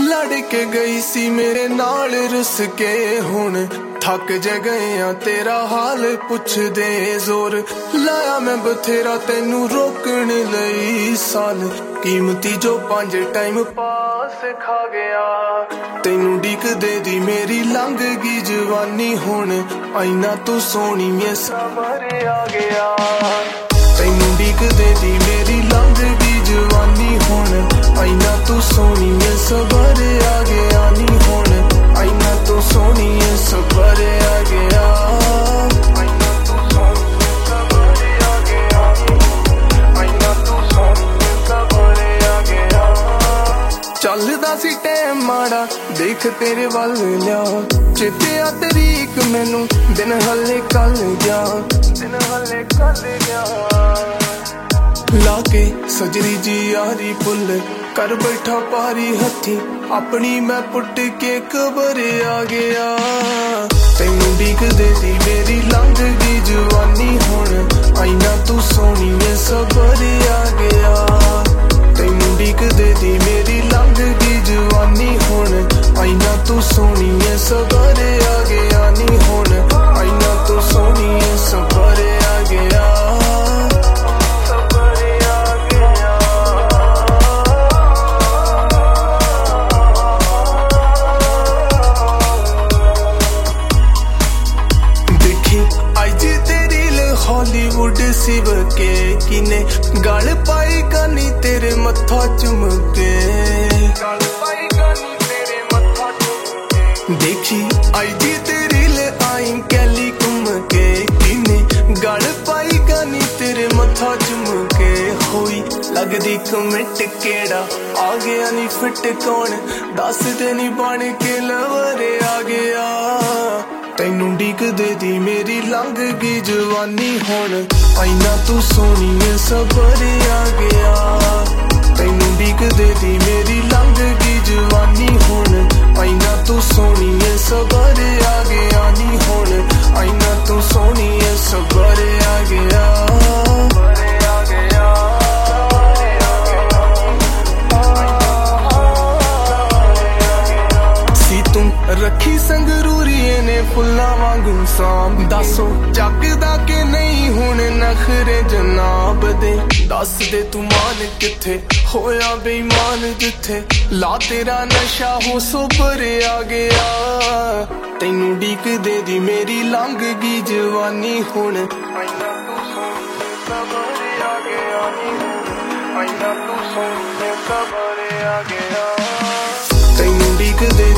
लड़ के गई सी मेरे नाल रुस के हुण थक ज गए आ तेरा हाल पुछ दे जोर लाया मैं बथेरा तेनू रोकण लई साल कीमती जो 5 टाइम पास खा गया तेनू डिक दे दी मेरी लंघ गई जवानी हुण आईना तू सोनी में सवर आ गया तेनू डिक दे दी मेरी लंघ गई जवानी हुण आईना तू सोनी में सवर आ गया नी हुण आईना तू सोनी में सवर आ गया आईना तू सोनी में सवर आ गया आईना तू सोनी में सवर आ गया चलदा सी टाइम माड़ा देख तेरे वल लिया चेते आ तरीक मैनू दिन हले कल गया दिन हले कल गया लाके सजरी जी यारी पुल कर बैठा पारी हथी अपनी मैं पुट के कबर आ गया तेनू डिक दे दी मेरी लंघ गई जवानी हुण आईना तू सोनी में सबर आ गया तेनू डिक दे दी मेरी लंघ गई जवानी हुण आईना तू सोनी में सबर आ गया नी हुण आईना तू सोनी में सबर आ गया हॉलीवुड सिव के किने गल पाई गानी तेरे मत्था चुमके गल पाई गानी तेरे मत्था चुमके देखी आई जी तेरी ले आई कैली घूम के किने गल पाई गानी तेरे मत्था चुमके होई लगदी कमेंट केड़ा आ गया नी फिट कौन दस दिन बन के लवरे आ गया तेनू डिक दे दी मेरी लंघ गई जवानी हुण आईना तू सोनी में सबर आ गया तेनू डिक दे दी मेरी लंघ गई जवानी हुण आईना तू सोनी में सबर आ गया नी हुण आईना तू सोनी में सबर आ गया रखी संगरूरीए ने फुल्ला वांगू साम दसो चकदा के नहीं हुण नखरे जनाब दे दस दे तू मान किथे होया बेईमान जिथे ला तेरा नशा हो सोबर आ गया तेनू डिक दे दी मेरी लंघ गई जवानी हुण आईना तू सोनी में सबर आ गया आईना तू सोनी में सबर आ गया तेनू डिक दे